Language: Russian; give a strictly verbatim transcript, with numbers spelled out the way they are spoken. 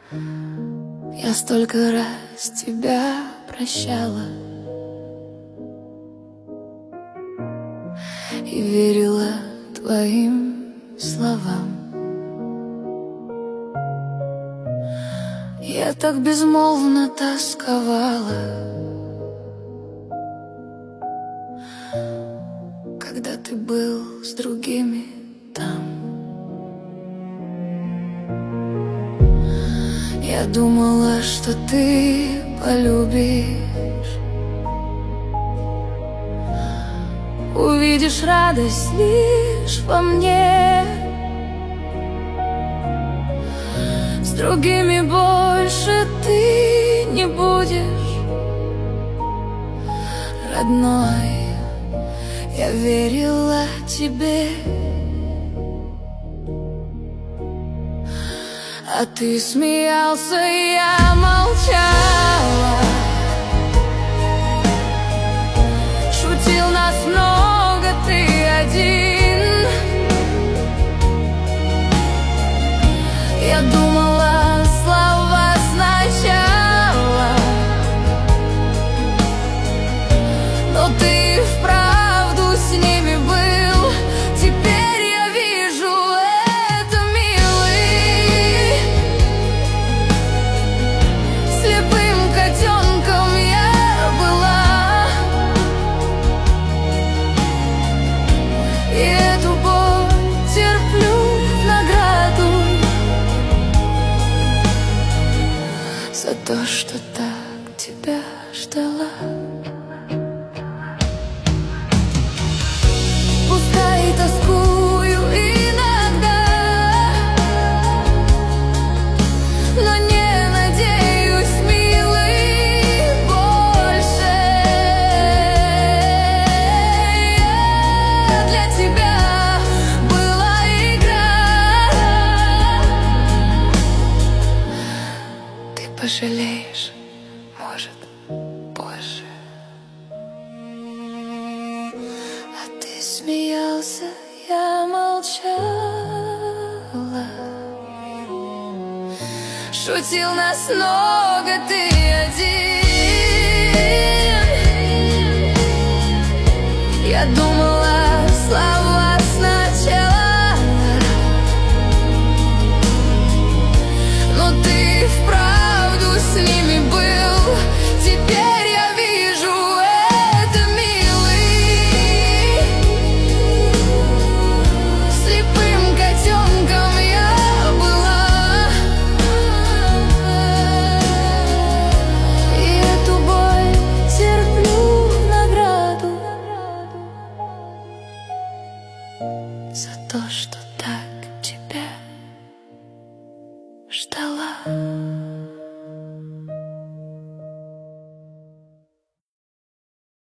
Я столько раз тебя прощала и верила твоим словам. Я так безмолвно тосковала, когда ты был с другими там. Я думала, что ты полюбишь, увидишь радость лишь во мне. С другими больше ты не будешь, родной. Я верила тебе, а ты смеялся, я молчала. Шутил нас много, ты один. Я думала, слова сначала, но ты вправду с ними был. Теперь я вижу это, милый. Слепым котенком я была, и эту боль терплю в награду за то, что так тебя ждала. Пускай тоскую иногда, но не надеюсь, милый, больше. Я для тебя была игра. Ты пожалеешь, может, позже. А ты смеялся, я молчала. Шутил нас много, ты один. Я думала, слова сначала, но ты вправду с ними был. Теперь я вижу это, милый. Слепым котенком я была, и эту боль терплю в награду за то, что так